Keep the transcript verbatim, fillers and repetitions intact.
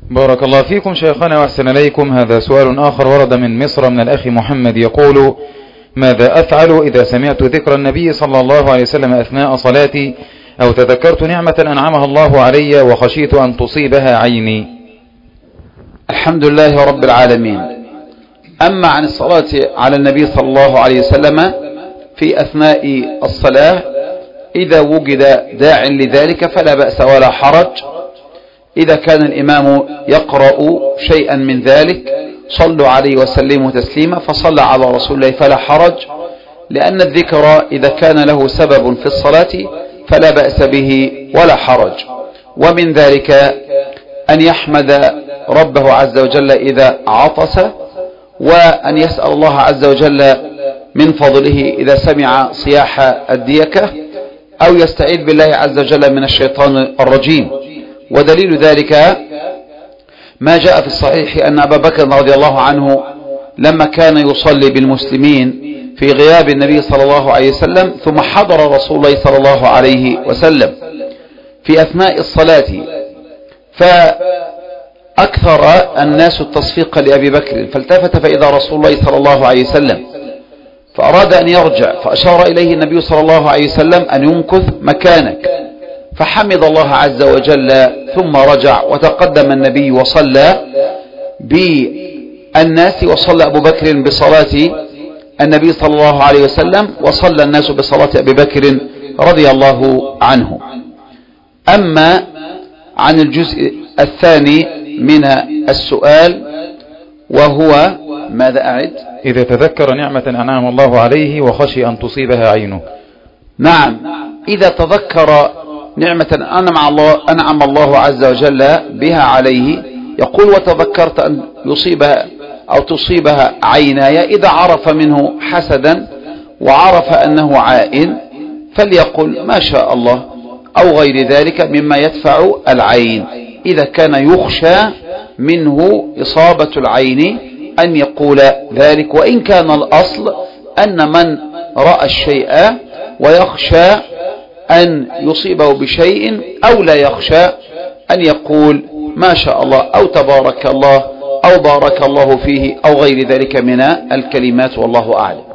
بارك الله فيكم شيخنا وأحسن إليكم. هذا سؤال آخر ورد من مصر من الأخ محمد يقول: ماذا أفعل إذا سمعت ذكر النبي صلى الله عليه وسلم أثناء صلاتي أو تذكرت نعمة أنعمها الله علي وخشيت أن تصيبها عيني؟ الحمد لله رب العالمين. أما عن الصلاة على النبي صلى الله عليه وسلم في أثناء الصلاة، إذا وجد داع لذلك فلا بأس ولا حرج. إذا كان الإمام يقرأ شيئا من ذلك صلوا عليه وسلموا تسليما فصلى على رسول الله فلا حرج، لأن الذكر إذا كان له سبب في الصلاة فلا بأس به ولا حرج. ومن ذلك أن يحمد ربه عز وجل إذا عطس، وأن يسأل الله عز وجل من فضله إذا سمع صياح الديكة، أو يستعيذ بالله عز وجل من الشيطان الرجيم. ودليل ذلك ما جاء في الصحيح أن أبا بكر رضي الله عنه لما كان يصلي بالمسلمين في غياب النبي صلى الله عليه وسلم ثم حضر رسول الله صلى الله عليه وسلم في أثناء الصلاة، فأكثر الناس التصفيق لأبي بكر، فالتفت فإذا رسول الله صلى الله عليه وسلم، فأراد أن يرجع فأشار إليه النبي صلى الله عليه وسلم أن يمكث مكانك، فحمد الله عز وجل ثم رجع وتقدم النبي وصلى بالناس، وصلى أبو بكر بصلاة النبي صلى الله عليه وسلم، وصلى الناس بصلاة أبي بكر رضي الله عنه. أما عن الجزء الثاني من السؤال وهو ماذا أعد؟ إذا تذكر نعمة أنعم الله عليه وخشي أن تصيبها عينه. نعم، إذا تذكر نعمة أنعم الله, أنعم الله عز وجل بها عليه يقول: وتذكرت أن يصيبها أو تصيبها عيناي، إذا عرف منه حسدا وعرف أنه عائن فليقل ما شاء الله أو غير ذلك مما يدفع العين. إذا كان يخشى منه إصابة العين أن يقول ذلك، وإن كان الأصل أن من رأى الشيء ويخشى أن يصيبه بشيء أو لا يخشى أن يقول ما شاء الله أو تبارك الله أو بارك الله فيه أو غير ذلك من الكلمات، والله أعلم.